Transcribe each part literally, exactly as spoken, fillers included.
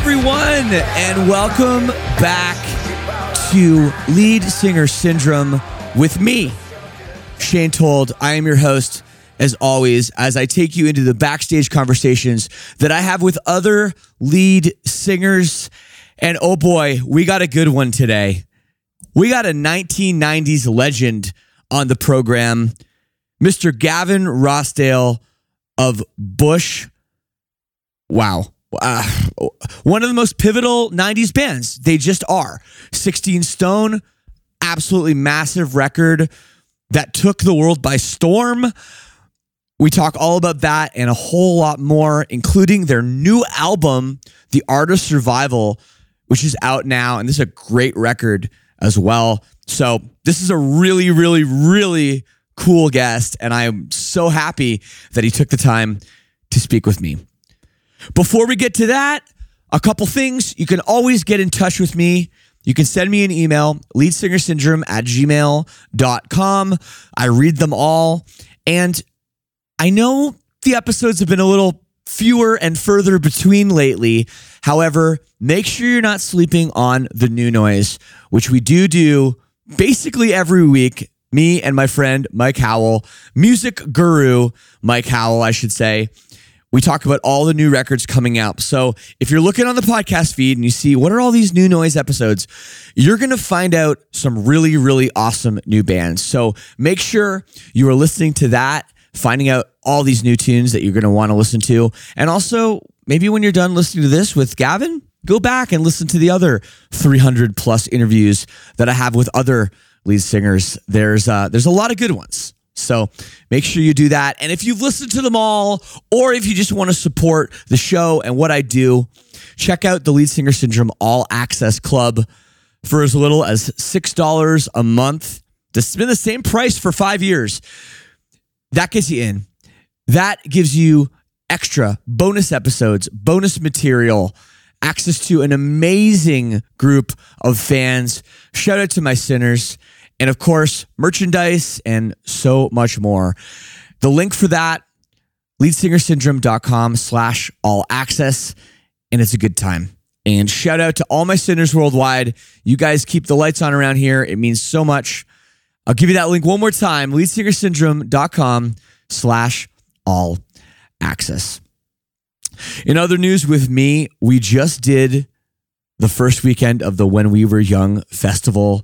everyone, and welcome back to Lead Singer Syndrome with me, Shane Told. I am your host, as always, as I take you into the backstage conversations that I have with other lead singers. And oh boy, we got a good one today. We got a nineteen nineties legend on the program, Mister Gavin Rossdale of Bush. Wow. Uh, one of the most pivotal nineties bands. They just are. sixteen Stone, absolutely massive record that took the world by storm. We talk all about that and a whole lot more, including their new album, The Art of Survival, which is out now. And this is a great record as well. So this is a really, really, really cool guest. And I am so happy that he took the time to speak with me. Before we get to that, a couple things. You can always get in touch with me. You can send me an email, leadsingersyndrome at gmail dot com. I read them all. And I know the episodes have been a little fewer and further between lately. However, make sure you're not sleeping on the new noise, which we do do basically every week. Me and my friend Mike Howell, music guru Mike Howell, I should say. We talk about all the new records coming out. So if you're looking on the podcast feed and you see what are all these new noise episodes, you're going to find out some really, really awesome new bands. So make sure you are listening to that, finding out all these new tunes that you're going to want to listen to. And also, maybe when you're done listening to this with Gavin, go back and listen to the other three hundred plus interviews that I have with other lead singers. There's uh, there's a lot of good ones. So make sure you do that. And if you've listened to them all, or if you just want to support the show and what I do, check out the Lead Singer Syndrome All Access Club for as little as six dollars a month. This has been the same price for five years. That gets you in. That gives you extra bonus episodes, bonus material, access to an amazing group of fans. Shout out to my sinners. And of course, merchandise and so much more. The link for that, leadsingersyndrome.com slash all access. And it's a good time. And shout out to all my sinners worldwide. You guys keep the lights on around here. It means so much. I'll give you that link one more time, leadsingersyndrome.com slash all access. In other news with me, we just did the first weekend of the When We Were Young festival.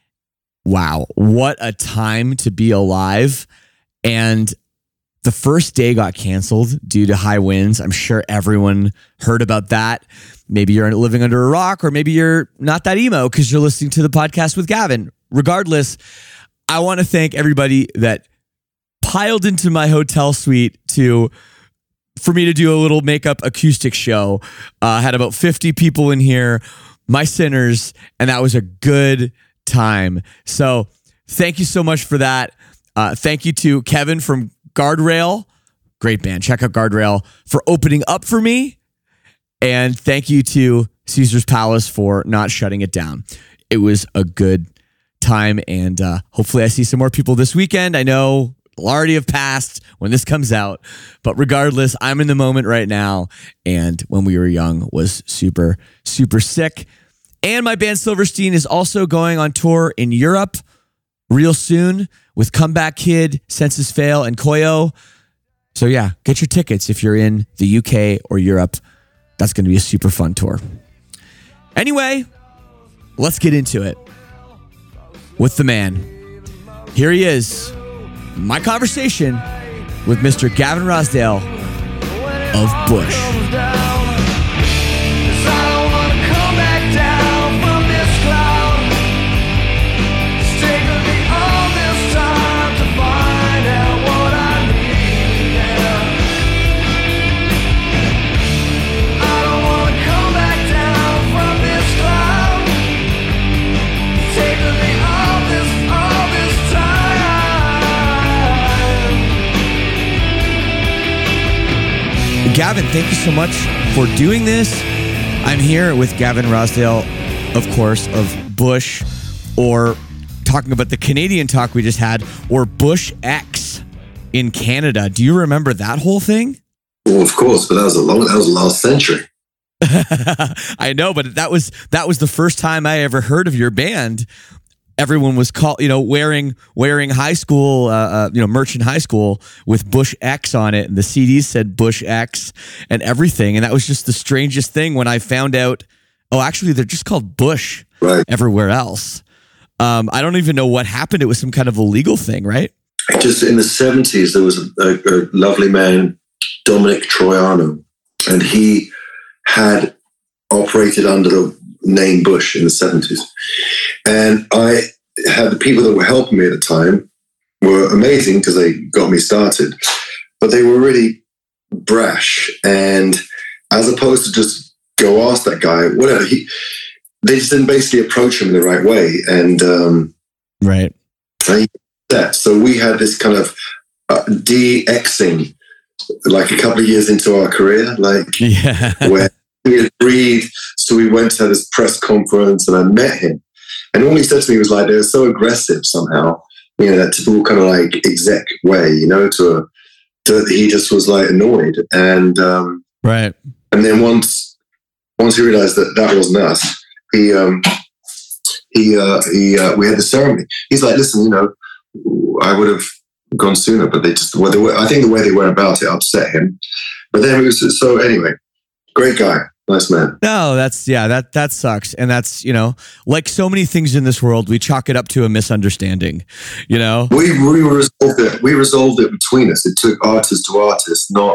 Wow, what a time to be alive. And the first day got canceled due to high winds. I'm sure everyone heard about that. Maybe you're living under a rock, or maybe you're not that emo because you're listening to the podcast with Gavin. Regardless, I want to thank everybody that piled into my hotel suite to for me to do a little makeup acoustic show. Uh, I had about fifty people in here, my sinners, and that was a good time. So thank you so much for that. Uh, thank you to Kevin from Guardrail. Great band. Check out Guardrail for opening up for me. And thank you to Caesar's Palace for not shutting it down. It was a good time. And uh, hopefully I see some more people this weekend. I know it'll already have passed when this comes out. But regardless, I'm in the moment right now. And When We Were Young was super, super sick. And my band Silverstein is also going on tour in Europe real soon with Comeback Kid, Senses Fail, and Koyo. So yeah, get your tickets if you're in the U K or Europe. That's going to be a super fun tour. Anyway, let's get into it with the man. Here he is, my conversation with Mister Gavin Rossdale of Bush. Gavin, thank you so much for doing this. I'm here with Gavin Rossdale, of course, of Bush, or talking about the Canadian talk we just had, or Bush X in Canada. Do you remember that whole thing? Well, of course, but that was a long, that was last century. I know, but that was that was the first time I ever heard of your band. Everyone was call, you know, wearing wearing high school, uh, uh, you know, Merchant High School with Bush X on it, and the C Ds said Bush X and everything. And that was just the strangest thing when I found out. Oh, actually, they're just called Bush right. everywhere else. Um, I don't even know what happened. It was some kind of a legal thing, right? Just in the seventies, there was a, a, a lovely man, Dominic Troiano, and he had operated under the name Bush in the seventies. And I had the people that were helping me at the time were amazing because they got me started, but they were really brash. And as opposed to just go ask that guy, whatever, he, they just didn't basically approach him in the right way. And, um, right. and that. So we had this kind of uh, de-Xing, like a couple of years into our career, like yeah. where we agreed. So we went to this press conference and I met him. And all he said to me was like, they were so aggressive somehow, you know, that typical kind of like exec way, you know, to, a, to he just was like annoyed. And, um, right. And then once, once he realized that that wasn't us, he, um, he, uh, he, uh, we had the ceremony. He's like, listen, you know, I would have gone sooner, but they just, well, they were, I think the way they went about it upset him. But then it was, so anyway, great guy. Nice man. No, that's, yeah, that, that sucks. And that's, you know, like so many things in this world, we chalk it up to a misunderstanding, you know? We, we resolved it. We resolved it between us. It took artist to artist, not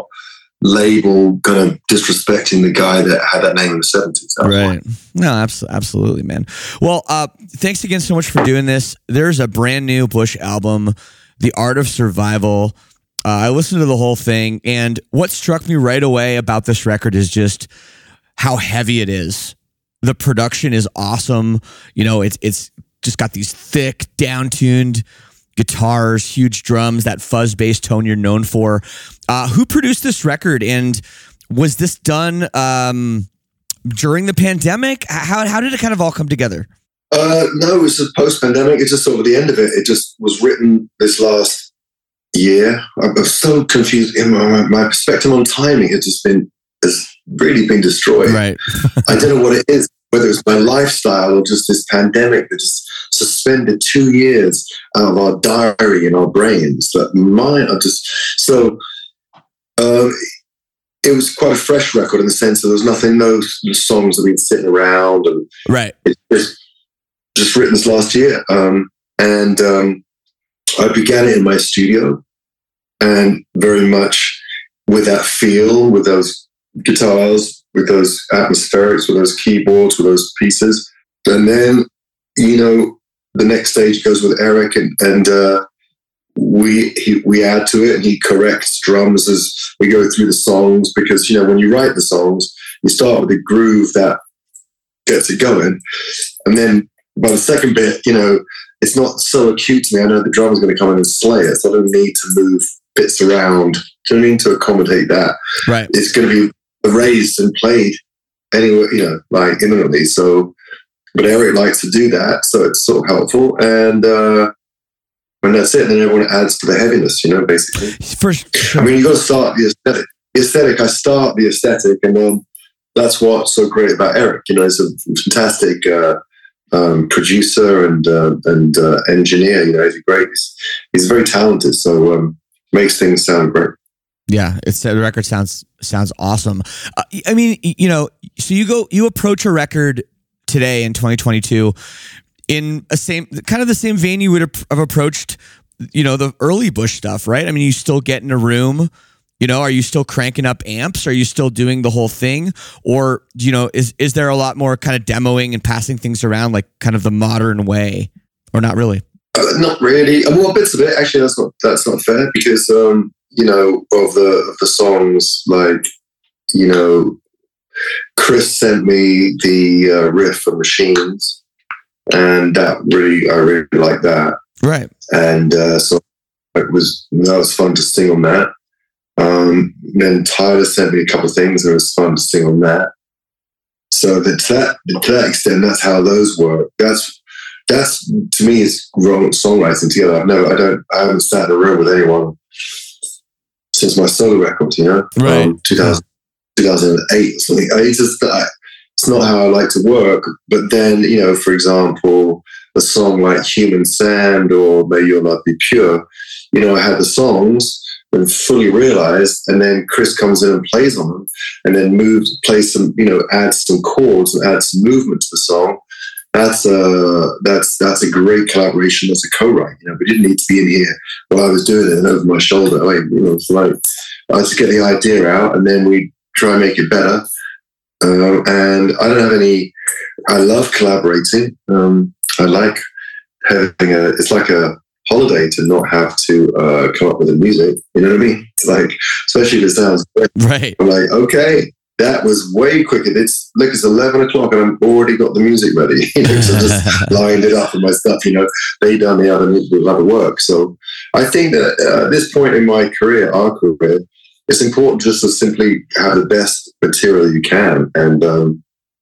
label kind of disrespecting the guy that had that name in the seventies. Right. No, abso- absolutely, man. Well, uh, thanks again so much for doing this. There's a brand new Bush album, The Art of Survival. Uh, I listened to the whole thing, and what struck me right away about this record is just how heavy it is. The production is awesome. You know, it's it's just got these thick, down-tuned guitars, huge drums, that fuzz bass tone you're known for. Uh, who produced this record, and was this done um, during the pandemic? How how did it kind of all come together? Uh, no, it was post-pandemic. It's just sort of the end of it. It just was written this last year. I'm so confused. In my, my perspective on timing has just been has really been destroyed. Right. I don't know what it is, whether it's my lifestyle or just this pandemic that just suspended two years out of our diary and our brains. But mine are just so. Um, it was quite a fresh record in the sense that there was nothing, no songs that we'd sitting around, and right. It was just written this last year, um, and um, I began it in my studio, and very much with that feel, with those guitars, with those atmospherics, with those keyboards, with those pieces. And then, you know, the next stage goes with Eric, and, and uh, we he, we add to it, and he corrects drums as we go through the songs, because, you know, when you write the songs, you start with a groove that gets it going. And then by the second bit, you know, it's not so acute to me. I know the drummer's going to come in and slay it, so I don't need to move bits around. Do you know what I mean? To accommodate that. Right. It's going to be erased and played anywhere, you know, like imminently. So, but Eric likes to do that, so it's sort of helpful. And uh, and that's it. Then everyone adds to the heaviness, you know, basically. First, I mean, you got to start the aesthetic. The aesthetic. I start the aesthetic, and then that's what's so great about Eric. You know, he's a fantastic uh, um, producer and uh, and uh, engineer. You know, he's great. He's, he's very talented. So um, makes things sound great. Yeah, it's the record sounds sounds awesome. Uh, I mean, you know, so you go you approach a record today in twenty twenty-two in a same kind of the same vein you would have approached, you know, the early Bush stuff, right? I mean, you still get in a room, you know, are you still cranking up amps? Are you still doing the whole thing? Or, you know, is is there a lot more kind of demoing and passing things around like kind of the modern way, or not really? Uh, not really. I mean, well, bits of it. Actually, that's not that's not fair, because um, you know, of the of the songs, like, you know, Chris sent me the uh, riff for Machines, and that really, I really like that. Right. And uh, so it was that was fun to sing on that. Um, then Tyler sent me a couple of things, and it was fun to sing on that. So that to that to that extent, that's how those work. That's that's to me is wrong songwriting together. No, I don't. I haven't sat in a room with anyone since my solo record, you know, right? Um, two thousand two thousand eight or something. I mean, it's just that it's not how I like to work. But then, you know, for example, a song like Human Sand or May Your Love Be Pure, you know, I had the songs and fully realized, and then Chris comes in and plays on them, and then moves, plays some, you know, adds some chords and adds some movement to the song. That's a that's that's a great collaboration. That's a co-write. You know, we didn't need to be in here while I was doing it and over my shoulder. Like, you know, it's like I just get the idea out, and then we try and make it better. Um, and I don't have any. I love collaborating. Um, I like having a. It's like a holiday to not have to uh, come up with the music. You know what I mean? It's like, especially if it sounds great. Right. I'm like, okay, that was way quicker. It's look, it's eleven o'clock and I've already got the music ready. You know, so just lined it up with my stuff. You know, they done the other the other work. So I think that uh, at this point in my career, our career, it's important just to simply have the best material you can, and um,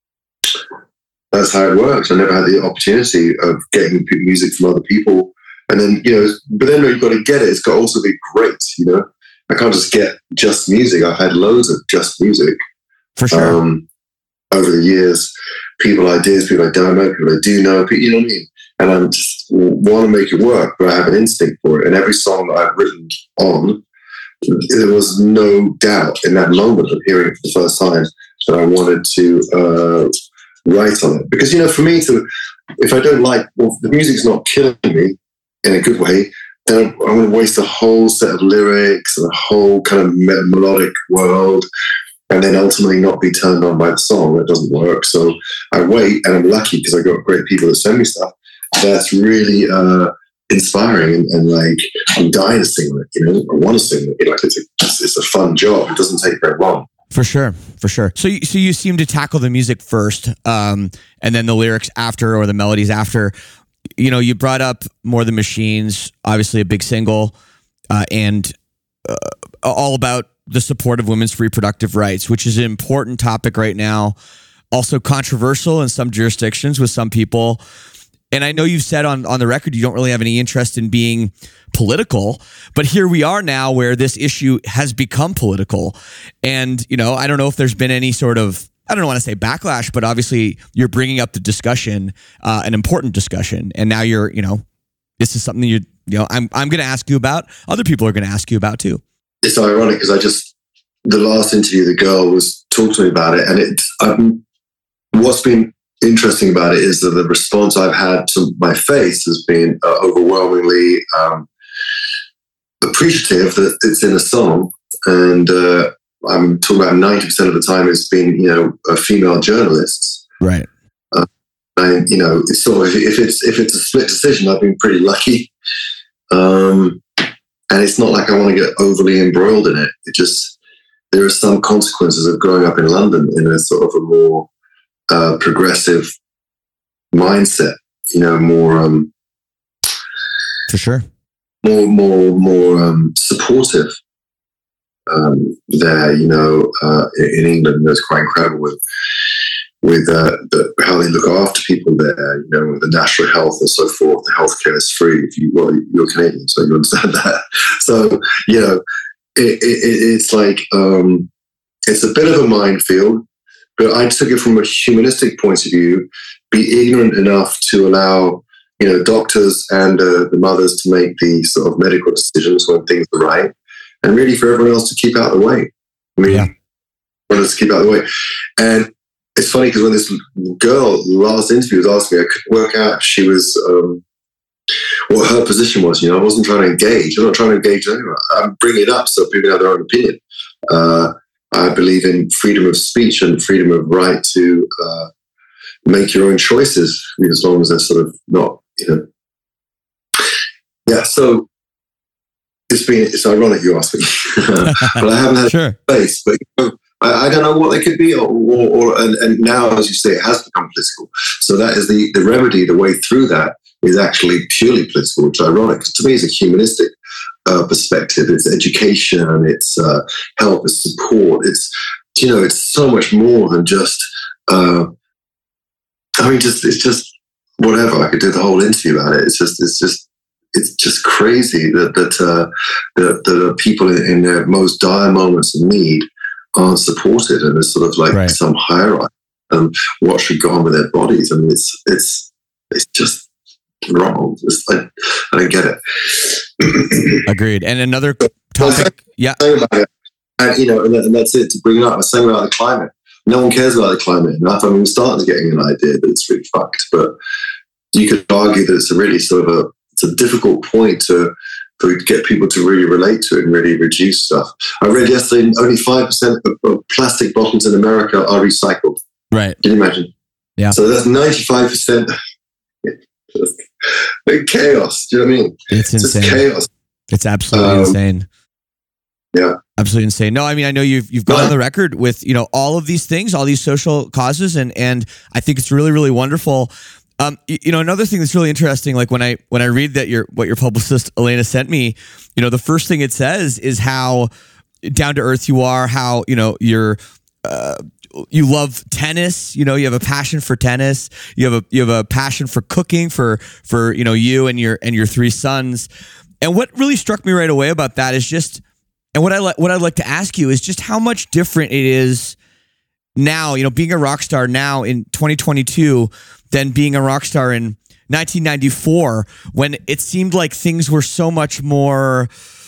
that's how it works. I never had the opportunity of getting music from other people. And then, you know, but then you've got to get it. It's got to also be great, you know. I can't just get just music. I've had loads of just music. For sure. Um, over the years, people ideas, people I don't know, people I do know, people, you know what I mean? And I just want to make it work, but I have an instinct for it. And every song that I've written on, there was no doubt in that moment of hearing it for the first time that I wanted to uh, write on it. Because, you know, for me to, if I don't like, well, the music's not killing me in a good way, then I'm going to waste a whole set of lyrics and a whole kind of melodic world, and then ultimately not be turned on by the song. That doesn't work. So I wait, and I'm lucky because I got great people that send me stuff that's really uh, inspiring, and, and like I'm dying to sing it. You know, I want to sing it. Like it's a it's a fun job. It doesn't take very long. For sure, for sure. So, you, so you seem to tackle the music first, um, and then the lyrics after, or the melodies after. You know, you brought up More Than Machines, obviously a big single, uh, and uh, all about the support of women's reproductive rights, which is an important topic right now. Also controversial in some jurisdictions with some people. And I know you've said on, on the record you don't really have any interest in being political, but here we are now where this issue has become political. And, you know, I don't know if there's been any sort of, I don't want to say backlash, but obviously you're bringing up the discussion, uh, an important discussion. And now you're, you know, this is something you, you know, I'm, I'm going to ask you about. Other people are going to ask you about too. It's ironic because I just, the last interview, the girl was talking to me about it. And it, um, what's been interesting about it is that the response I've had to my face has been uh, overwhelmingly um, appreciative that it's in a song. And, uh, I'm talking about ninety percent of the time it's been, you know, a female journalists. Right. Uh, and, you know, it's sort of, if it's, if it's a split decision, I've been pretty lucky. Um, and it's not like I want to get overly embroiled in it. It just, there are some consequences of growing up in London in a sort of a more uh, progressive mindset, you know, more, um, for sure, more, more, more um, supportive. Um, there, you know, uh, in England, it's quite incredible with with uh, the, how they look after people there. You know, with the national health and so forth. The healthcare is free if you well, you're Canadian, so you understand that. So you know, it, it, it's like um, it's a bit of a minefield. But I took it from a humanistic point of view: be ignorant enough to allow you know doctors and uh, the mothers to make the sort of medical decisions when things are right. And really for everyone else to keep out of the way. I mean, yeah. everyone else to keep out of the way. And it's funny because when this girl, the last interview was asking me, I couldn't work out if she was, um, what her position was. You know, I wasn't trying to engage. I'm not trying to engage anyone. I'm bringing it up so people have their own opinion. Uh, I believe in freedom of speech and freedom of right to uh, make your own choices, as long as they're sort of not, you know. Yeah, so It's been, it's ironic you asked me, but I haven't had sure. a face. But you know, I, I don't know what they could be, or, or, or and, and now, as you say, it has become political. So that is the, the remedy. The way through that is actually purely political, which is ironic. Because to me, it's a humanistic uh, perspective. It's education, it's uh, help, it's support. It's you know, it's so much more than just. Uh, I mean, just it's just whatever. I could do the whole interview about it. It's just, it's just. It's just crazy that that uh, that, that people in, in their most dire moments of need aren't supported, and there's sort of like Right. some hierarchy and what should go on with their bodies. I mean, it's it's it's just wrong. It's, I, I don't get it. Agreed. And another topic, yeah. About it. And, you know, and, that, and that's it. To bring it up, I was saying about the climate. No one cares about the climate enough. I mean, we're starting to getting an idea that it's really fucked, but you could argue that it's a really sort of a it's a difficult point to to get people to really relate to it and really reduce stuff. I read yesterday only five percent of, of plastic bottles in America are recycled. Right. Can you imagine? Yeah. So that's ninety-five percent chaos. Do you know what I mean? It's It's insane. just chaos. It's absolutely Um, insane. Yeah. Absolutely insane. No, I mean, I know you've you've gone on the record with, you know, all of these things, all these social causes, and and I think it's really, really wonderful. Um, you, you know, another thing that's really interesting, like when I when I read that your what your publicist Elena sent me, you know, the first thing it says is how down to earth you are, how, you know, you're uh, you love tennis, you know, you have a passion for tennis, you have a you have a passion for cooking, for for you know you and your and your three sons. And what really struck me right away about that is just, and what I like, what I'd like to ask you is just how much different it is now, you know, being a rock star now in twenty twenty-two than being a rock star in nineteen ninety-four, when it seemed like things were so much more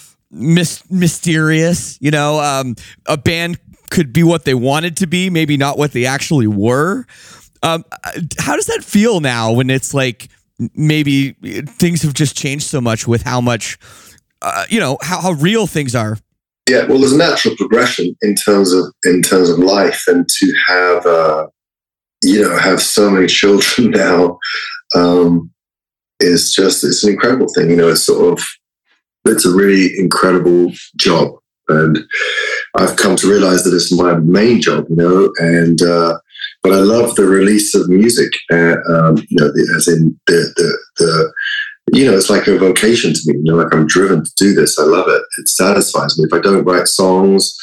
mis- mysterious. You know, um, a band could be what they wanted to be, maybe not what they actually were. Um, how does that feel now when it's like maybe things have just changed so much with how much, uh, you know, how, how real things are? Yeah, well, there's a natural progression in terms of in terms of life, and to have uh, you know have so many children now um, is just it's an incredible thing. You know, it's sort of it's a really incredible job, and I've come to realize that it's my main job. You know, and uh, but I love the release of music. Uh, um, you know, the, as in the the the. You know, it's like a vocation to me. You know, like I'm driven to do this. I love it. It satisfies me. If I don't write songs,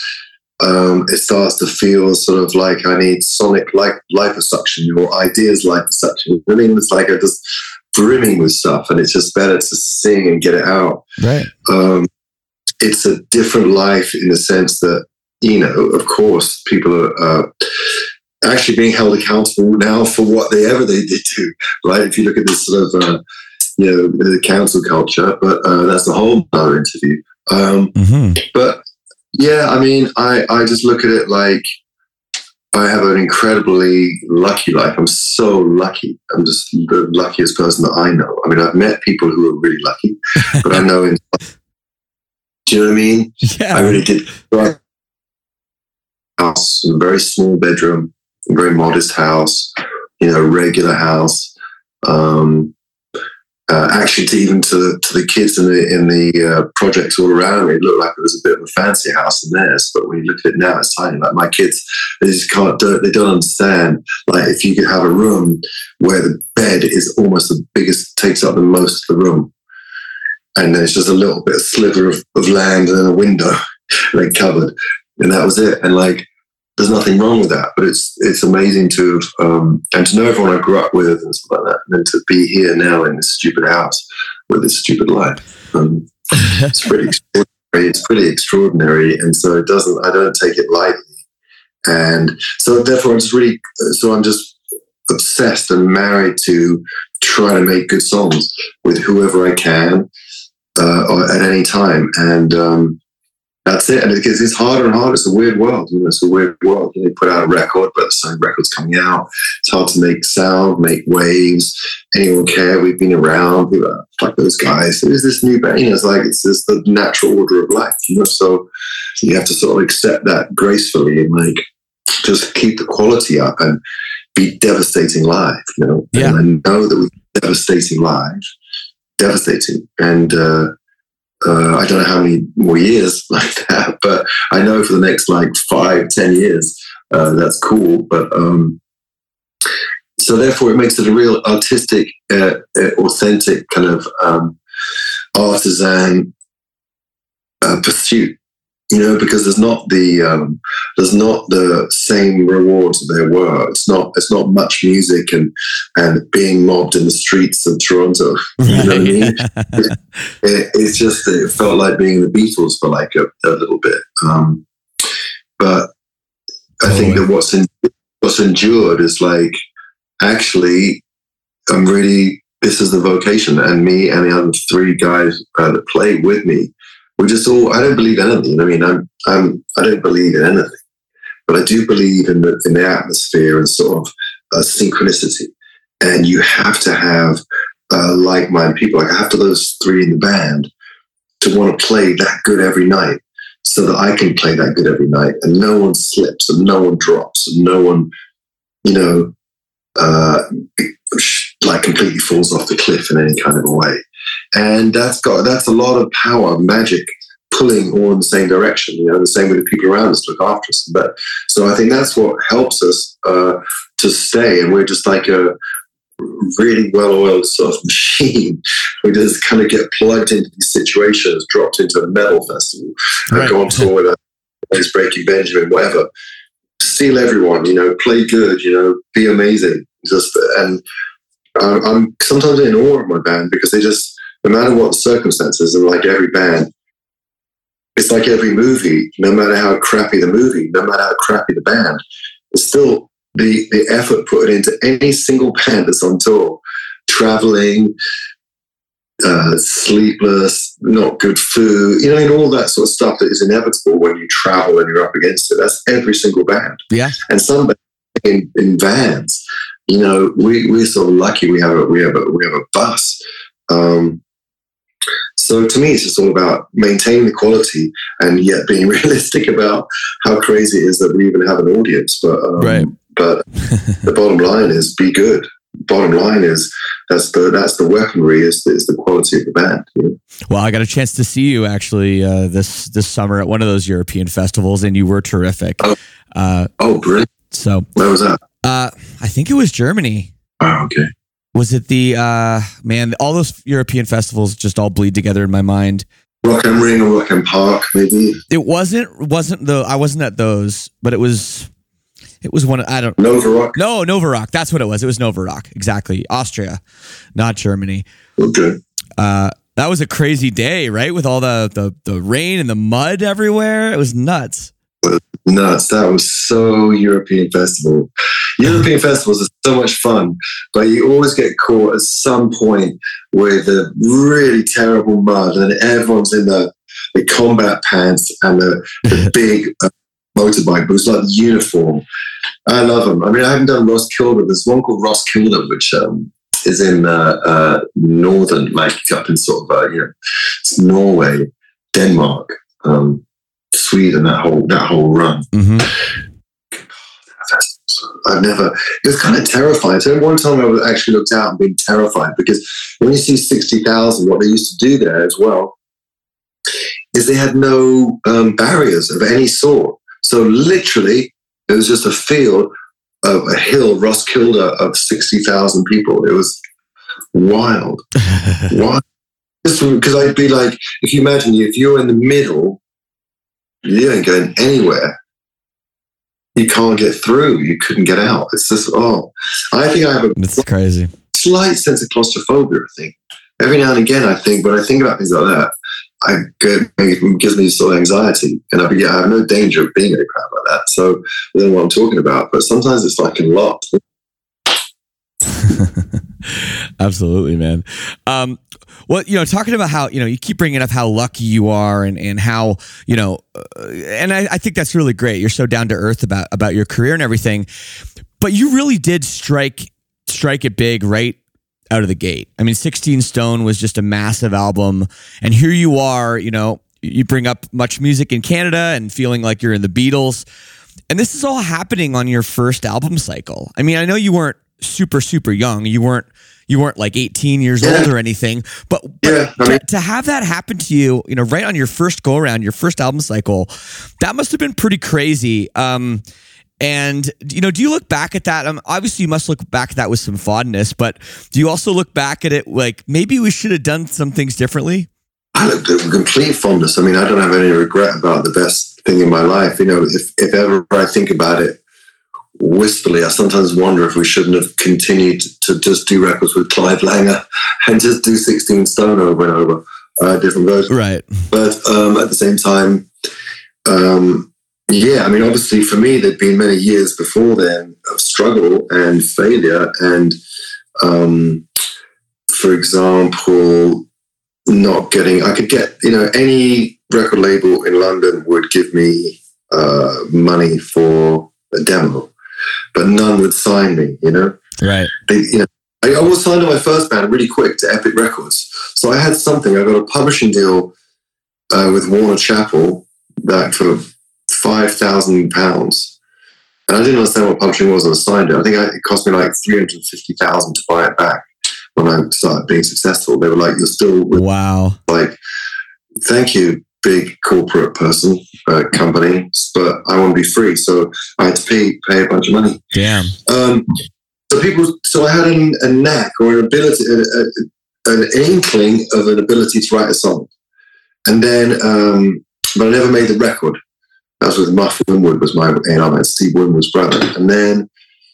um, it starts to feel sort of like I need sonic like liposuction or ideas liposuction. I mean, it's like I'm just brimming with stuff, and it's just better to sing and get it out. Right. Um, it's a different life in the sense that, you know, of course, people are uh, actually being held accountable now for what they ever they did do. Right. If you look at this sort of uh, you know, the council culture, but uh, that's a whole other interview. Um, Mm-hmm. But yeah, I mean, I, I just look at it like I have an incredibly lucky life. I'm so lucky. I'm just the luckiest person that I know. I mean, I've met people who are really lucky, but I know in, do you know what I mean? Yeah. I really did. House, a very small bedroom, a very modest house, you know, regular house. Um, Uh, actually, to even to the, to the kids in the in the uh, projects all around me, it looked like it was a bit of a fancy house in theirs. But when you look at it now, it's tiny. Like my kids, they just can't. Don't, they don't understand. Like if you could have a room where the bed is almost the biggest, takes up the most of the room, and there's just a little bit of sliver of, of land and a window, and then covered, and that was it. And like, there's nothing wrong with that, but it's it's amazing to um, and to know everyone I grew up with and stuff like that, and then to be here now in this stupid house with this stupid life. Um, it's pretty extraordinary. It's pretty extraordinary, and so it doesn't. I don't take it lightly, and so therefore I'm just really so I'm just obsessed and married to trying to make good songs with whoever I can uh, or at any time, and. Um, That's it. And it gets, it's harder and harder. It's a weird world. You know, it's a weird world. You know, you put out a record, but the same record's coming out. It's hard to make sound, make waves. Anyone care? We've been around. We were like those guys. Who's this new band? You know, it's like, it's just the natural order of life, you know? So you have to sort of accept that gracefully and like just keep the quality up and be devastating live, you know? Yeah. And I know that we're devastating live, devastating. And, uh, Uh, I don't know how many more years like that, but I know for the next like five, ten years, uh, that's cool. But um, so therefore, it makes it a real artistic, uh, authentic kind of um, artisan uh, pursuit. You know, because there's not the um, there's not the same rewards there were. It's not it's not much music and and being mobbed in the streets of Toronto. You know what I mean? it, it's just it felt like being the Beatles for like a, a little bit. Um, but I think that what's in, what's endured is like, actually, I'm really, this is the vocation. And me and the other three guys uh, that play with me, we just all, I don't believe anything. I mean, I'm, I'm, I don't believe in anything, but I do believe in the, in the atmosphere and sort of uh, synchronicity. And you have to have uh, like-minded people. Like I have to those three in the band to want to play that good every night so that I can play that good every night and no one slips and no one drops and no one, you know, uh, like completely falls off the cliff in any kind of a way. And that's got, that's a lot of power, magic, pulling all in the same direction, you know, the same way the people around us look after us. But so I think that's what helps us uh, to stay. And we're just like a really well-oiled sort of machine. We just kind of get plugged into these situations, dropped into a metal festival, right. Go on tour with a Breaking Benjamin, whatever. Steal everyone, you know, play good, you know, be amazing. Just and uh, I'm sometimes in awe of my band because they just, no matter what the circumstances, and like every band, it's like every movie, no matter how crappy the movie, no matter how crappy the band, it's still the, the effort put into any single band that's on tour, traveling, uh, sleepless, not good food, you know, and all that sort of stuff that is inevitable when you travel and you're up against it. That's every single band. Yeah. And some in, in vans, you know, we, we're sort of lucky we have a, we have a, we have a bus. Um, So to me, it's just all about maintaining the quality and yet being realistic about how crazy it is that we even have an audience. But um, right. but the bottom line is be good. Bottom line is that's the that's the weaponry is, is the quality of the band. You know? Well, I got a chance to see you actually uh, this this summer at one of those European festivals, and you were terrific. Oh, uh, oh brilliant! So where was that? Uh, I think it was Germany. Oh, okay. Was it the, uh, man, all those European festivals just all bleed together in my mind. Rock am Ring or Rock am Park, maybe? It wasn't, wasn't the, I wasn't at those, but it was, it was one, I don't Nova Rock? No, Nova Rock. That's what it was. It was Nova Rock. Exactly. Austria, not Germany. Okay. Uh, that was a crazy day, right? With all the, the, the rain and the mud everywhere. It was nuts. Nuts. That was so European festival. European festivals are so much fun, but you always get caught at some point with the really terrible mud and everyone's in the, the combat pants and the, the big uh, motorbike boots, like the uniform. I love them. I mean, I haven't done Roskilde. There's one called Roskilde, which um, is in uh, uh, northern, like up in sort of, uh, you know, it's Norway, Denmark, um, Sweden, that whole that whole run. Mm-hmm. I've never, it was kind of terrifying. So one time I actually looked out and been terrified because when you see sixty thousand, what they used to do there as well is they had no um, barriers of any sort. So literally, it was just a field of a hill, Roskilde, of sixty thousand people. It was wild. Wild. Because I'd be like, if you imagine, if you're in the middle, you ain't going anywhere. You can't get through. You couldn't get out. It's just, oh, I think I have a It's crazy. slight sense of claustrophobia, I think. Every now and again, I think, when I think about things like that, I get, it gives me sort of anxiety. And I, be, I have no danger of being in a crowd like that. So I don't know what I'm talking about. But sometimes it's like a lot. Absolutely, man. Um, well, you know, talking about how, you know, you keep bringing up how lucky you are and, and how, you know, uh, and I, I think that's really great. You're so down to earth about, about your career and everything, but you really did strike, strike it big right out of the gate. I mean, sixteen Stone was just a massive album, and here you are, you know, you bring up Much Music in Canada and feeling like you're in the Beatles, and this is all happening on your first album cycle. I mean, I know you weren't super, super young. You weren't, you weren't like eighteen years yeah. old or anything, but, but yeah, I mean, to, to have that happen to you, you know, right on your first go around, your first album cycle, that must have been pretty crazy. Um, and, you know, do you look back at that? Um, obviously you must look back at that with some fondness, but do you also look back at it like maybe we should have done some things differently? I look at complete fondness. I mean, I don't have any regret about the best thing in my life. You know, if, if ever I think about it wistfully, I sometimes wonder if we shouldn't have continued to just do records with Clive Langer and just do sixteen Stone over and over, uh, different versions. Right. But um, at the same time, um, yeah, I mean, obviously for me, there'd been many years before then of struggle and failure. And um, for example, not getting, I could get, you know, any record label in London would give me uh, money for a demo, but none would sign me, you know? Right. They, you know, I, I was signed to my first band really quick to Epic Records. So I had something, I got a publishing deal uh, with Warner Chappell that for five thousand pounds. And I didn't understand what publishing was when I signed it. I think I, it cost me like three hundred fifty thousand to buy it back when I started being successful. They were like, you're still... Wow. Like, thank you, big corporate person, uh, company, but I want to be free. So I had to pay, pay a bunch of money. Damn. Um, so people, so I had an, a knack or an ability, a, a, an inkling of an ability to write a song. And then, um, but I never made the record. That was with Muff Winwood, was my A and R man, Steve Winwood's brother. And then,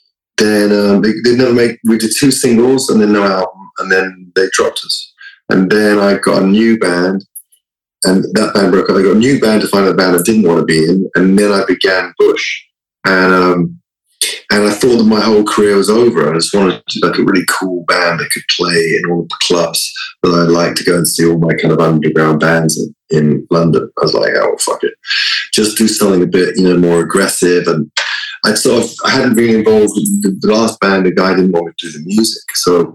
then um, they, they never make, we did two singles and then no album, and then they dropped us. And then I got a new band, and that band broke up. I got a new band to find a band I didn't want to be in, and then I began Bush. And um, and I thought that my whole career was over. I just wanted to, like a really cool band that could play in all the clubs that I like to go and see all my kind of underground bands in, in London. I was like, oh, fuck it. Just do something a bit, you know, more aggressive. And I sort of, I hadn't been involved in the, the last band. The guy didn't want me to do the music. So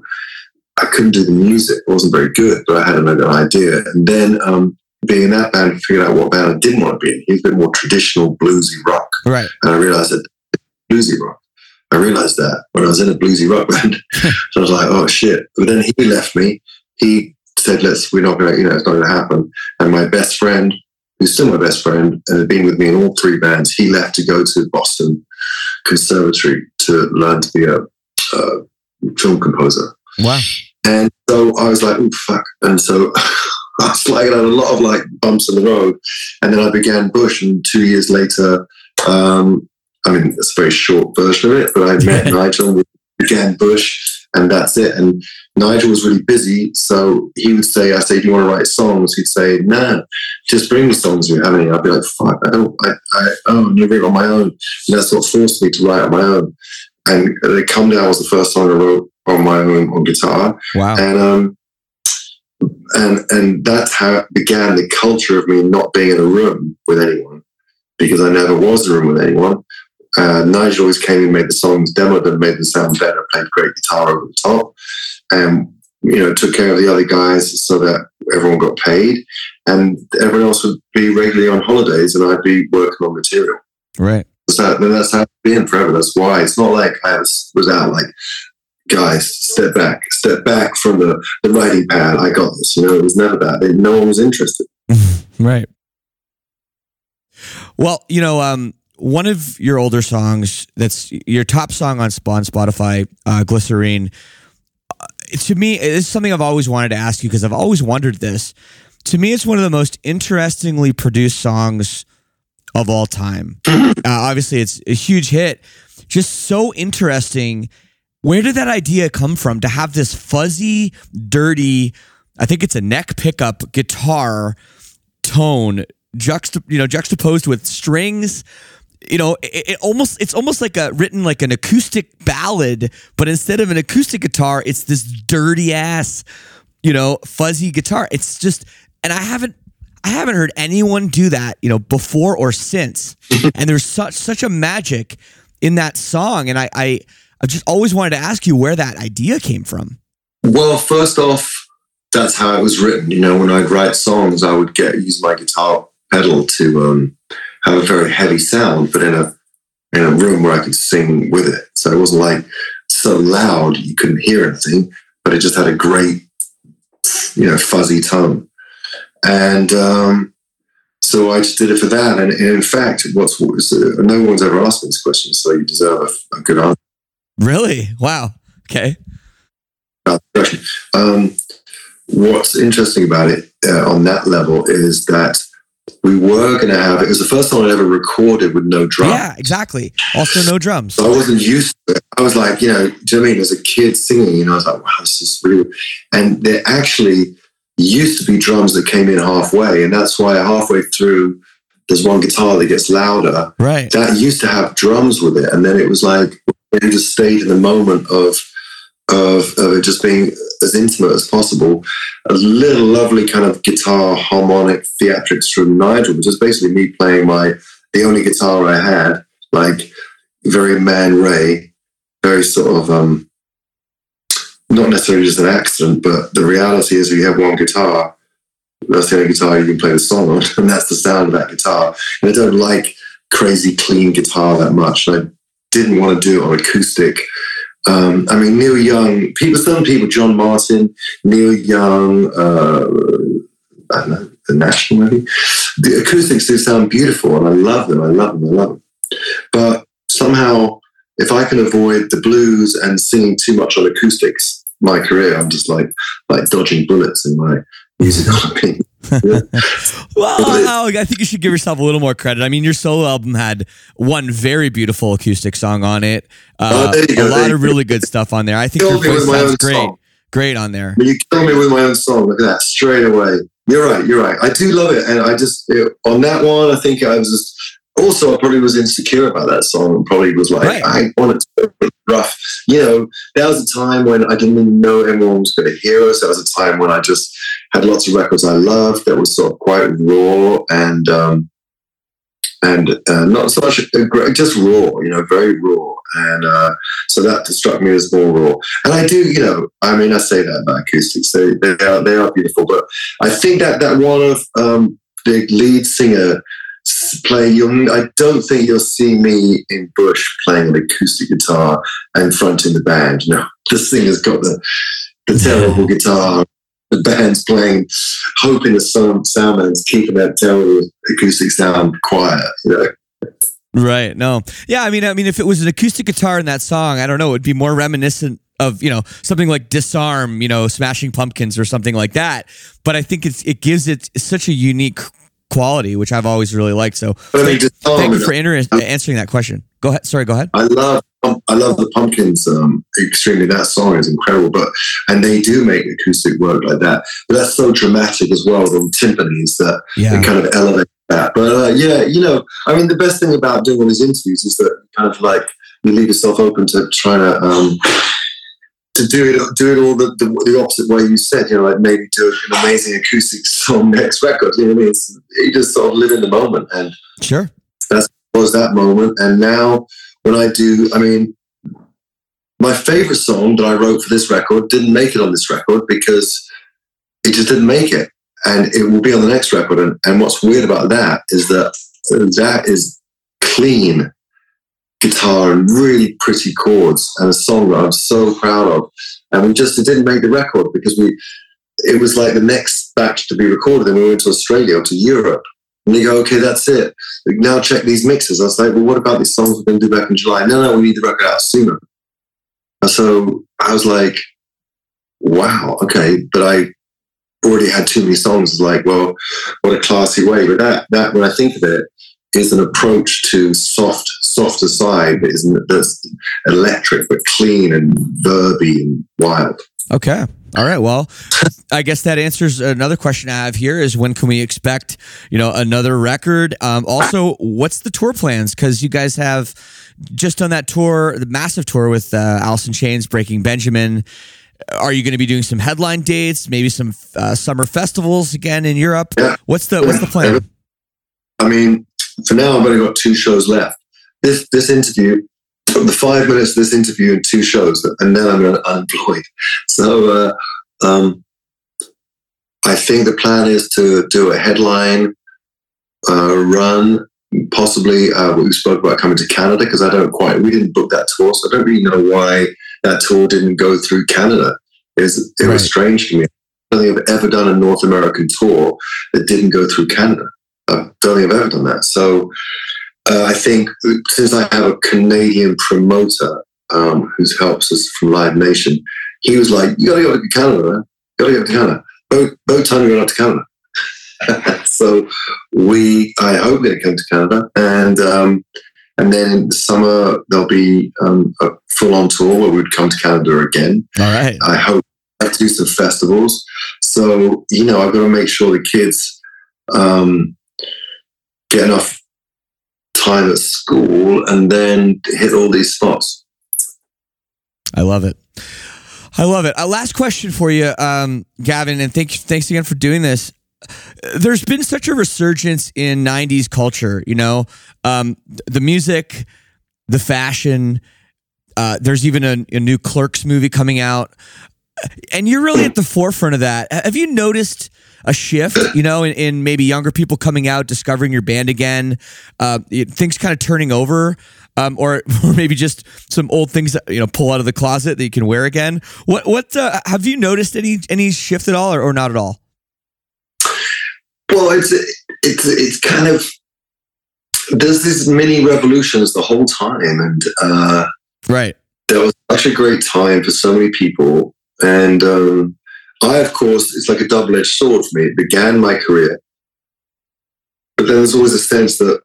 I couldn't do the music. It wasn't very good, but I had another idea. And then um, being in that band, I figured out what band I didn't want to be in. He's been more traditional bluesy rock. Right. And I realized that bluesy rock. I realized that when I was in a bluesy rock band. So I was like, oh shit. But then he left me. He said, let's, we're not going to, you know, it's not going to happen. And my best friend, who's still my best friend and had been with me in all three bands, he left to go to Boston Conservatory to learn to be a, a film composer. Wow. And so I was like, oh, fuck. And so I was like, I had a lot of like bumps in the road. And then I began Bush, and two years later, um, I mean, it's a very short version of it, but I met Nigel and we began Bush, and that's it. And Nigel was really busy, so he would say, I say, do you want to write songs? He'd say, nah, just bring me songs if you have any. I'd be like, fuck, I don't, I, I, oh, I'm never on my own. And that sort of forced me to write on my own. And the Come Down was the first song I wrote on my own on guitar. Wow. And, um, and, and that's how it began, the culture of me not being in a room with anyone, because I never was in a room with anyone. Uh, Nigel always came and made the songs, demoed them, made them sound better, played great guitar over the top, and you know, took care of the other guys so that everyone got paid, and everyone else would be regularly on holidays, and I'd be working on material. Right. So that, that's how it's been forever. That's why it's not like I was, was out like, guys, step back, step back from the, the writing pad. I got this. You know, it was never that. No one was interested. Right. Well, you know, um. one of your older songs, that's your top song on Spotify, uh, Glycerine, uh, to me, it's something I've always wanted to ask you because I've always wondered this. To me, it's one of the most interestingly produced songs of all time. Uh, obviously, it's a huge hit. Just so interesting. Where did that idea come from to have this fuzzy, dirty, I think it's a neck pickup guitar tone, juxta, you know, juxtaposed with strings? You know, it, it almost it's almost like a written like an acoustic ballad, but instead of an acoustic guitar, it's this dirty ass, you know, fuzzy guitar. It's just, and I haven't I haven't heard anyone do that, you know, before or since. And there's such such a magic in that song, and I I I just always wanted to ask you where that idea came from. Well, first off, that's how it was written. You know, when I'd write songs, I would get use my guitar pedal to um, have a very heavy sound, but in a in a room where I could sing with it. So it wasn't like so loud you couldn't hear anything, but it just had a great, you know, fuzzy tone. And um, so I just did it for that. And, and in fact, what's, what's uh, no one's ever asked me this question, so you deserve a, a good answer. Really? Wow. Okay. Um, what's interesting about it uh, on that level is that we were going to have, it was the first time I ever recorded with no drums. Yeah, exactly. Also no drums. So I wasn't used to it. I was like, you know, do you know what I mean? As a kid singing, you know, I was like, wow, this is really, and there actually used to be drums that came in halfway. And that's why halfway through there's one guitar that gets louder. Right. That used to have drums with it. And then it was like, we just stayed in the moment of, of, of it just being as intimate as possible. A little lovely kind of guitar harmonic theatrics from Nigel, which is basically me playing my, the only guitar I had, like very Man Ray, very sort of, um, not necessarily just an accident, but the reality is if you have one guitar, that's the only guitar you can play the song on, and that's the sound of that guitar. And I don't like crazy clean guitar that much. And I didn't want to do it on acoustic. Um, I mean, Neil Young, people, some people, John Martin, Neil Young, uh, I don't know, The National maybe. The acoustics do sound beautiful, and I love them. I love them. I love them. But somehow, if I can avoid the blues and singing too much on acoustics, my career, I'm just like like dodging bullets in my musical opinion. Yeah. Well, I think you should give yourself a little more credit. I mean, your solo album had one very beautiful acoustic song on it. Uh, oh, a go, lot of really good stuff on there. I think your voice sounds great. Song. Great on there. But you kill me with my own song. Look at that, straight away. You're right, you're right. I do love it. And I just, it, on that one, I think I was just, also I probably was insecure about that song and probably was like, right. I want it to be rough. You know, there was a time when I didn't even know everyone was going to hear us. There was a time when I just had lots of records I loved that was sort of quite raw and um, and uh, not so much, uh, just raw, you know, very raw. And uh, so that struck me as more raw. And I do, you know, I mean, I say that about acoustics. They, they, are, they are beautiful. But I think that that one of um, the lead singer play, you'll, I don't think you'll see me in Bush playing an acoustic guitar and fronting the band. No, the singer's got the, the terrible guitar. The band's playing, hoping the sound soundman's keeping that terrible acoustic sound quiet, you know. Right. No. Yeah. I mean, I mean, if it was an acoustic guitar in that song, I don't know, it'd be more reminiscent of, you know, something like Disarm, you know, Smashing Pumpkins or something like that. But I think it's it gives it such a unique quality, which I've always really liked. So I mean, thank, thank you for inter- answering that question. Go ahead. Sorry. Go ahead. I love. I love the Pumpkins um, extremely. That song is incredible, but and they do make acoustic work like that. But that's so dramatic as well. The timpanis that yeah. they kind of elevate that. But uh, yeah, you know, I mean, the best thing about doing all these interviews is that kind of like you leave yourself open to trying to um, to do it, do it all the, the the opposite way you said. You know, like maybe do an amazing acoustic song next record. You know what I mean? It's, you just sort of live in the moment, and sure, that was that moment, and now. When I do, I mean, my favorite song that I wrote for this record didn't make it on this record because it just didn't make it. And it will be on the next record. And, and what's weird about that is that that is clean guitar and really pretty chords and a song that I'm so proud of. And we just, it didn't make the record because we, it was like the next batch to be recorded. And we went to Australia or to Europe. And you go, okay, that's it. Now check these mixes. I was like, well, what about these songs we're going to do back in July? No, no, we need the record out sooner. And so I was like, wow, okay. But I already had too many songs. It's like, well, what a classy way. But that, that when I think of it, is an approach to soft, softer side that isn't that's electric, but clean and verby and wild. Okay. All right. Well, I guess that answers another question I have here is when can we expect, you know, another record? Um, also, what's the tour plans? Because you guys have just done that tour, the massive tour with uh, Alice in Chains, Breaking Benjamin. Are you going to be doing some headline dates, maybe some uh, summer festivals again in Europe? Yeah. What's the what's the plan? I mean, for now, I've only got two shows left. This this interview. The five minutes of this interview and two shows, and then I'm unemployed. So uh, um, I think the plan is to do a headline uh, run, possibly uh, we spoke about coming to Canada because I don't quite, we didn't book that tour, so I don't really know why that tour didn't go through Canada. It was, it right. was strange to me. I don't think I've ever done a North American tour that didn't go through Canada. I don't think I've ever done that. So Uh, I think since I have a Canadian promoter um, who helps us from Live Nation, he was like, you got to go to Canada, man. You got to go to Canada. Both, both times we went up to Canada. So we, I hope they come to Canada. And um, and then in the summer, there'll be um, a full-on tour where we'd come to Canada again. All right. I hope I have to do some festivals. So, you know, I've got to make sure the kids... Um, get enough time at school and then hit all these spots. I love it. I love it. Uh, last question for you, um, Gavin, and thank, thanks again for doing this. There's been such a resurgence in nineties culture, you know, um, the music, the fashion. Uh, there's even a, a new Clerks movie coming out, and you're really at the forefront of that. Have you noticed a shift, you know, in, in maybe younger people coming out, discovering your band again, uh, things kind of turning over, um, or or maybe just some old things that, you know, pull out of the closet that you can wear again? What what uh, have you noticed any any shift at all, or, or not at all? Well, it's it's it's kind of, there's these mini revolutions the whole time, and uh, right, there was such a great time for so many people, and um, I, of course, it's like a double-edged sword for me. It began my career, but then there's always a sense that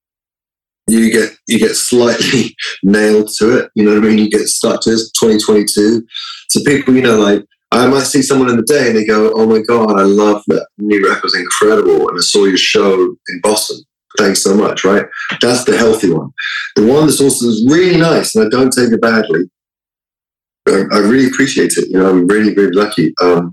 you get you get slightly nailed to it. You know what I mean? You get stuck to it. twenty twenty-two. So people, you know, like, I might see someone in the day and they go, "Oh my God, I love that new record, was incredible. And I saw your show in Boston. Thanks so much," right? That's the healthy one. The one that's also really nice, and I don't take it badly. I, I really appreciate it. You know, I'm really, really lucky. Um,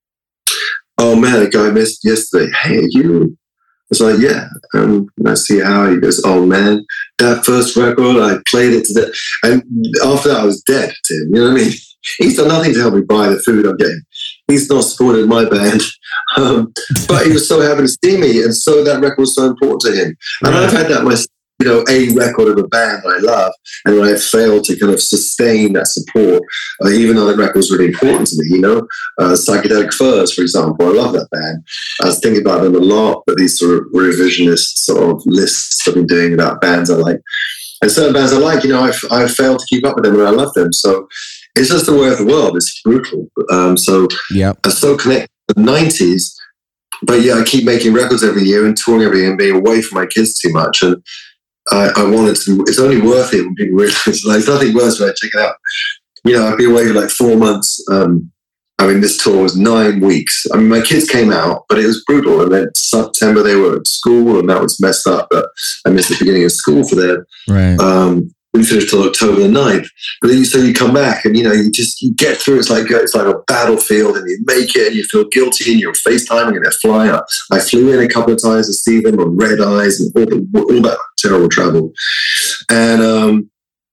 oh man, a guy I missed yesterday. Hey, you? It's like, yeah. Um, and I see how he goes, "Oh man, that first record, I played it to the," and after that I was dead to him. You know what I mean? He's done nothing to help me buy the food I'm getting. He's not supported my band. Um, but he was so happy to see me, and so that record was so important to him. And I've had that myself, you know, a record of a band that I love, and when I failed to kind of sustain that support, uh, even though that record was really important to me, you know, uh, Psychedelic Furs, for example, I love that band. I was thinking about them a lot, but these sort of revisionist sort of lists I've been doing about bands I like. And certain bands I like, you know, I've, I've failed to keep up with them, and I love them. So it's just the way of the world. It's brutal. Um, so yep. I'm so connected to the nineties, but yeah, I keep making records every year and touring every year and being away from my kids too much. And I, I wanted to, it's only worth it when people realize, like, there's nothing worse when I check it out. You know, I'd be away for like four months. Um, I mean, this tour was nine weeks. I mean, my kids came out, but it was brutal. And then September they were at school, and that was messed up. But I missed the beginning of school for them. Right. Um, we finished till October the ninth. But then you, so you come back and, you know, you just, you get through. It's like, it's like a battlefield, and you make it and you feel guilty and you're FaceTiming and they're flying up. I flew in a couple of times to see them on red eyes and all, the, all that terrible travel. And um,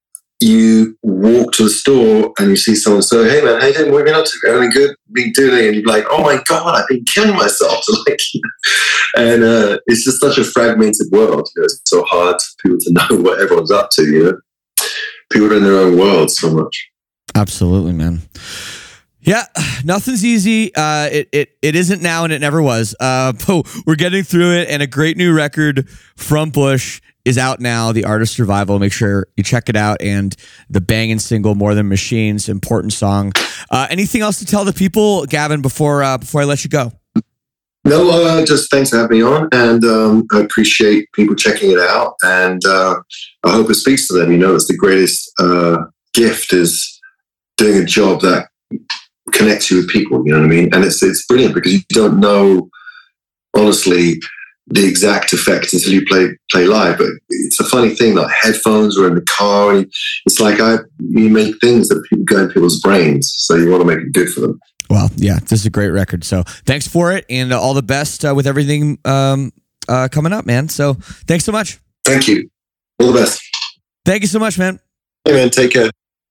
you walk to the store and you see someone say, "Hey man, how you doing? What have you been up to? Everything good? Been doing?" And you're like, "Oh my God, I've been killing myself." So like, and uh, it's just such a fragmented world. You know, it's so hard for people to know what everyone's up to, you know? People are in their own world so much. Absolutely, man. Yeah, nothing's easy. Uh, it it it isn't now, and it never was. Uh, but we're getting through it, and a great new record from Bush is out now. The Art of Survival. Make sure you check it out. And the banging single, More Than Machines, important song. Uh, anything else to tell the people, Gavin, before uh, before I let you go? No, uh, just thanks for having me on, and um, I appreciate people checking it out, and uh, I hope it speaks to them. You know, it's the greatest uh, gift is doing a job that connects you with people. You know what I mean? And it's it's brilliant because you don't know, honestly, the exact effect until you play play live. But it's a funny thing, like headphones or in the car, and it's like I you make things that people go in people's brains, so you want to make it good for them. Well, yeah, this is a great record. So thanks for it, and uh, all the best uh, with everything um, uh, coming up, man. So thanks so much. Thank you. All the best. Thank you so much, man. Hey, man. Take care.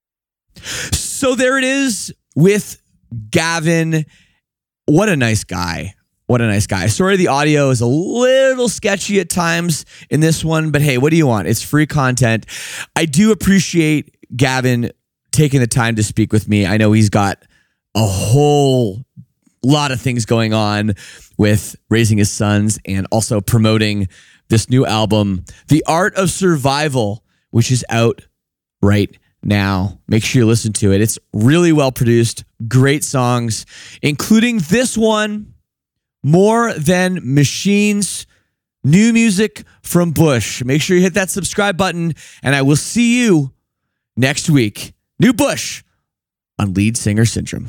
So there it is with Gavin. What a nice guy. What a nice guy. Sorry, the audio is a little sketchy at times in this one, but hey, what do you want? It's free content. I do appreciate Gavin taking the time to speak with me. I know he's got a whole lot of things going on with raising his sons and also promoting this new album, The Art of Survival, which is out right now. Make sure you listen to it. It's really well produced, great songs, including this one, More Than Machines, new music from Bush. Make sure you hit that subscribe button, and I will see you next week. New Bush on Lead Singer Syndrome.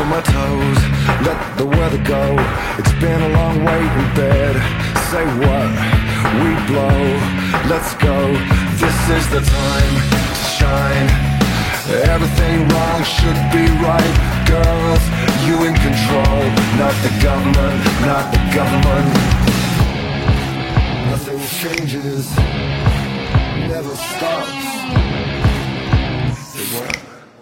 on my toes, let the weather go. It's been a long wait in bed. Say what? We blow. Let's go. This is the time to shine. Everything wrong should be right. Girls, you in control. Not the government, not the government. Nothing changes, never stops. Say what?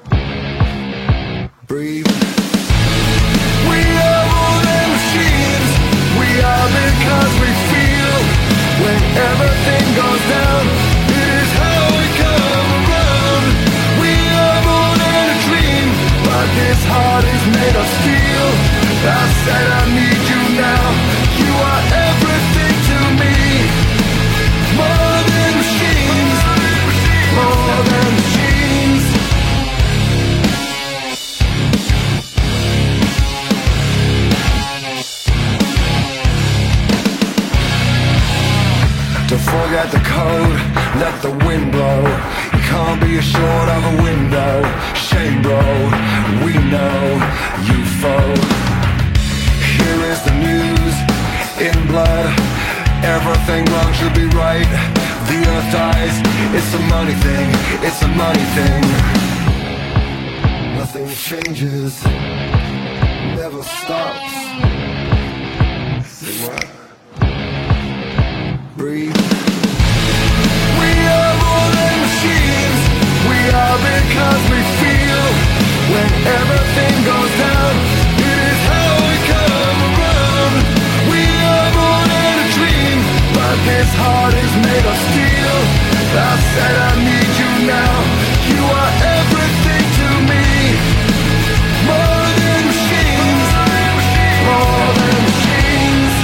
Breathe. We are more than machines. We are because we feel. When everything goes down, it is how we come around. We are more than a dream, but this heart is made of steel. I said I need you now. You are everything to me. More than machines. More than machines. Don't forget the code, let the wind blow. You can't be assured of a window. Shame, bro, we know you foe. Here is the news, in blood. Everything wrong should be right. The earth dies, it's a money thing. It's a money thing. Nothing changes, never stops. Say what? Breathe. We are more than machines. We are because we feel. When everything goes down, it is how we come around. We are more than a dream, but this heart is made of steel. I said I need you now. You are everything to me. More than machines. More than machines.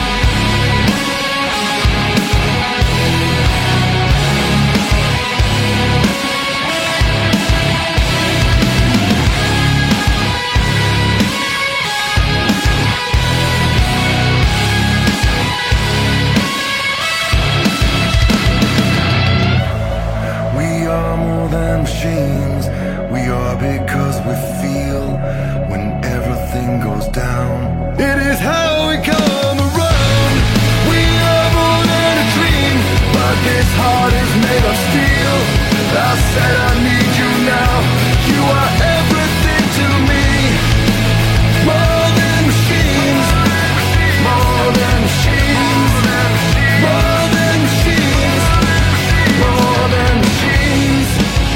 Machines. We are because we feel. When everything goes down, it is how we come around. We are more than a dream, but this heart is made of steel. I said I need you now. You are everything to me. More than machines. More than machines. More than machines. More than machines.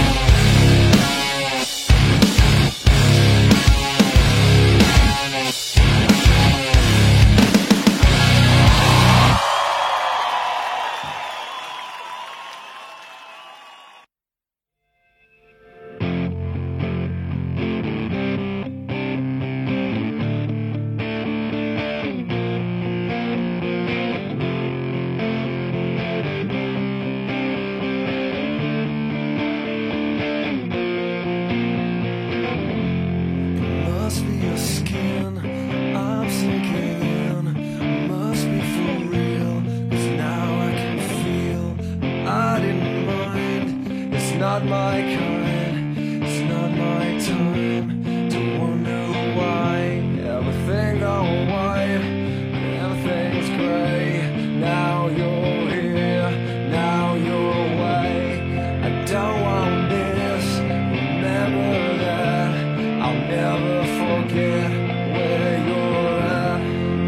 Not my kind, it's not my time to wonder why everything gone white, everything's gray. Now you're here, now you're away. I don't want this, remember that. I'll never forget where you're at.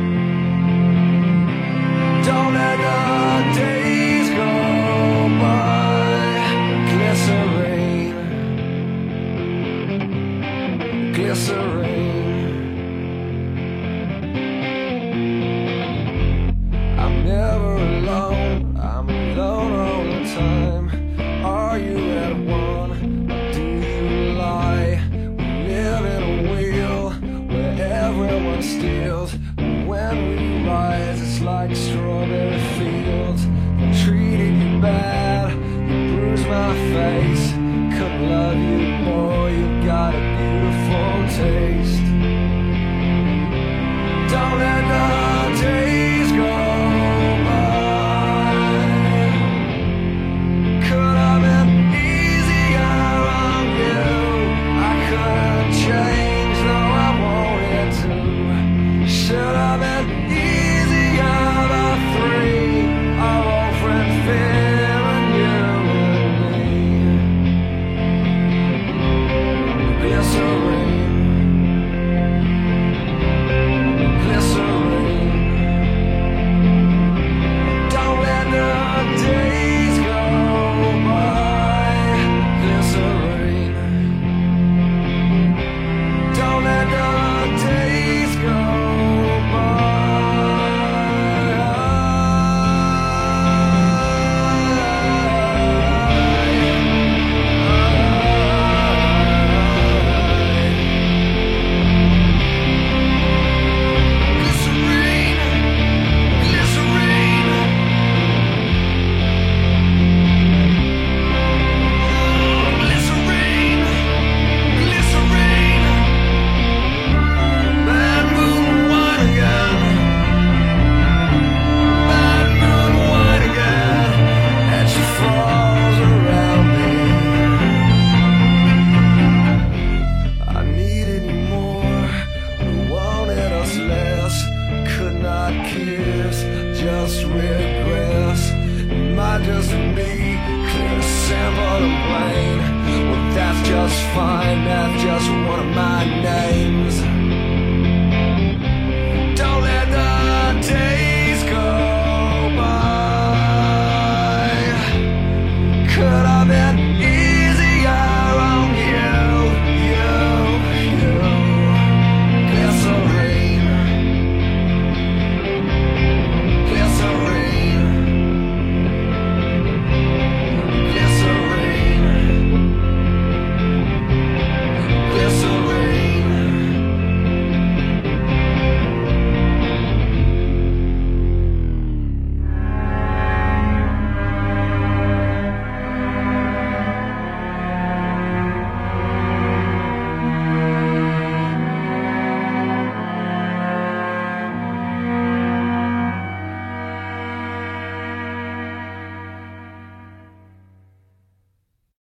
Don't let the days go by. Glycerine, glycerine. I'm never alone, I'm alone all the time. Are you at one, or do you lie? We live in a wheel where everyone steals. But when we rise, it's like strawberry fields. They treated you bad, my face, couldn't love you more. You got a beautiful taste.